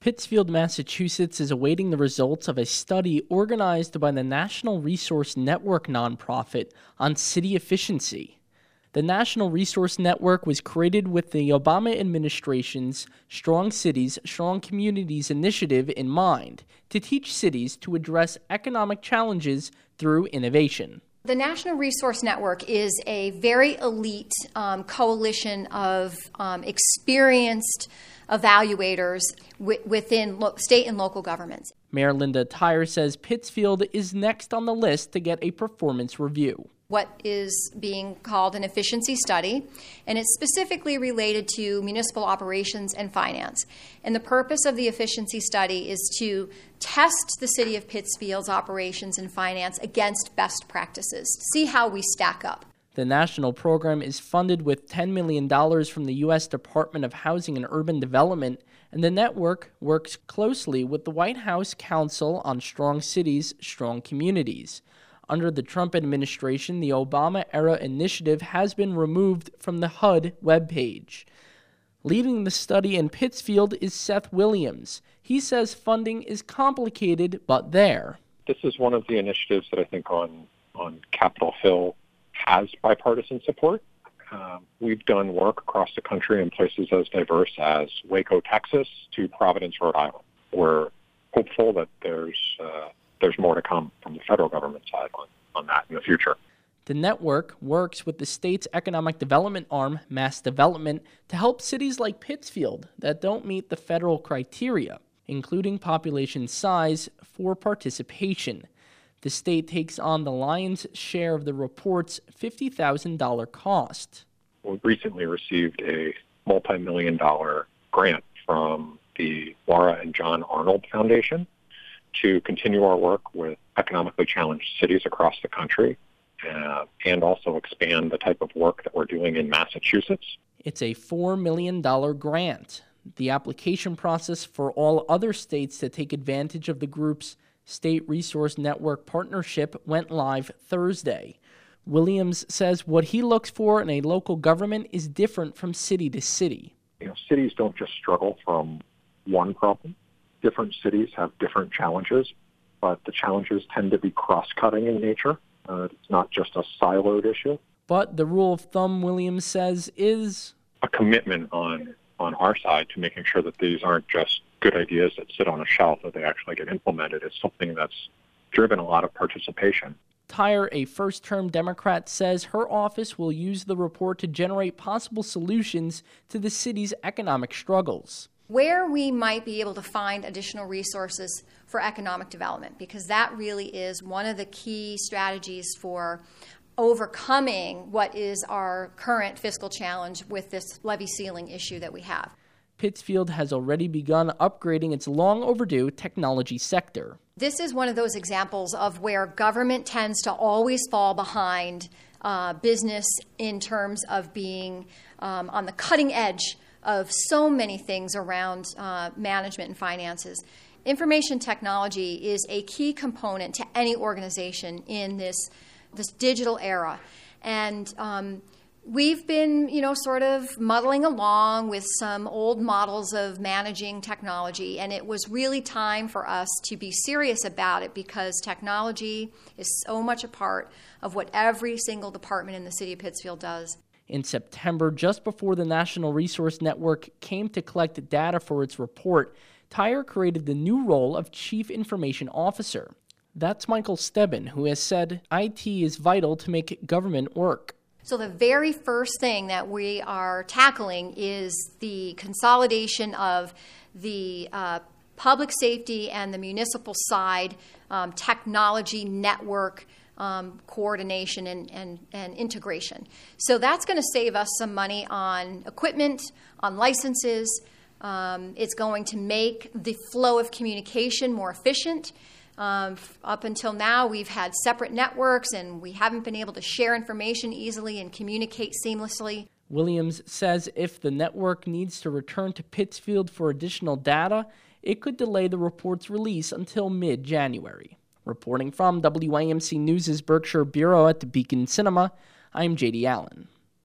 Pittsfield, Massachusetts is awaiting the results of a study organized by the National Resource Network nonprofit on city efficiency. The National Resource Network was created with the Obama administration's Strong Cities, Strong Communities initiative in mind to teach cities to address economic challenges through innovation. The National Resource Network is a very elite coalition of experienced evaluators within state and local governments. Mayor Linda Tyer says Pittsfield is next on the list to get a performance review. What is being called an efficiency study, and it's specifically related to municipal operations and finance. And the purpose of the efficiency study is to test the city of Pittsfield's operations and finance against best practices, to see how we stack up. The national program is funded with $10 million from the U.S. Department of Housing and Urban Development, and the network works closely with the White House Council on Strong Cities, Strong Communities. Under the Trump administration, the Obama-era initiative has been removed from the HUD webpage. Leading the study in Pittsfield is Seth Williams. He says funding is complicated, but there. This is one of the initiatives that I think on Capitol Hill has bipartisan support. We've done work across the country in places as diverse as Waco, Texas, to Providence, Rhode Island. We're hopeful that there's more to come from the federal government side on that in the future. The network works with the state's economic development arm, Mass Development, to help cities like Pittsfield that don't meet the federal criteria, including population size, for participation. The state takes on the lion's share of the report's $50,000 cost. We recently received a multi-million-dollar grant from the Laura and John Arnold Foundation to continue our work with economically challenged cities across the country and also expand the type of work that we're doing in Massachusetts. It's a $4 million grant. The application process for all other states to take advantage of the group's State Resource Network partnership went live Thursday. Williams says what he looks for in a local government is different from city to city. Cities don't just struggle from one problem. Different cities have different challenges, but the challenges tend to be cross-cutting in nature. It's not just a siloed issue. But the rule of thumb, Williams says, is a commitment on our side to making sure that these aren't just good ideas that sit on a shelf, that they actually get implemented. It's something that's driven a lot of participation. Tyer, a first-term Democrat, says her office will use the report to generate possible solutions to the city's economic struggles. Where we might be able to find additional resources for economic development, because that really is one of the key strategies for overcoming what is our current fiscal challenge with this levy ceiling issue that we have. Pittsfield has already begun upgrading its long overdue technology sector. This is one of those examples of where government tends to always fall behind business in terms of being on the cutting edge of so many things around management and finances. Information technology is a key component to any organization in this digital era. And we've been, sort of muddling along with some old models of managing technology, and it was really time for us to be serious about it because technology is so much a part of what every single department in the city of Pittsfield does. In September, just before the National Resource Network came to collect data for its report, Tyer created the new role of Chief Information Officer. That's Michael Stebbin, who has said IT is vital to make government work. So the very first thing that we are tackling is the consolidation of the public safety and the municipal side technology network coordination and integration. So that's going to save us some money on equipment, on licenses. It's going to make the flow of communication more efficient. Up until now, we've had separate networks, and we haven't been able to share information easily and communicate seamlessly. Williams says if the network needs to return to Pittsfield for additional data, it could delay the report's release until mid-January. Reporting from WIMC News' Berkshire Bureau at the Beacon Cinema, I'm J.D. Allen.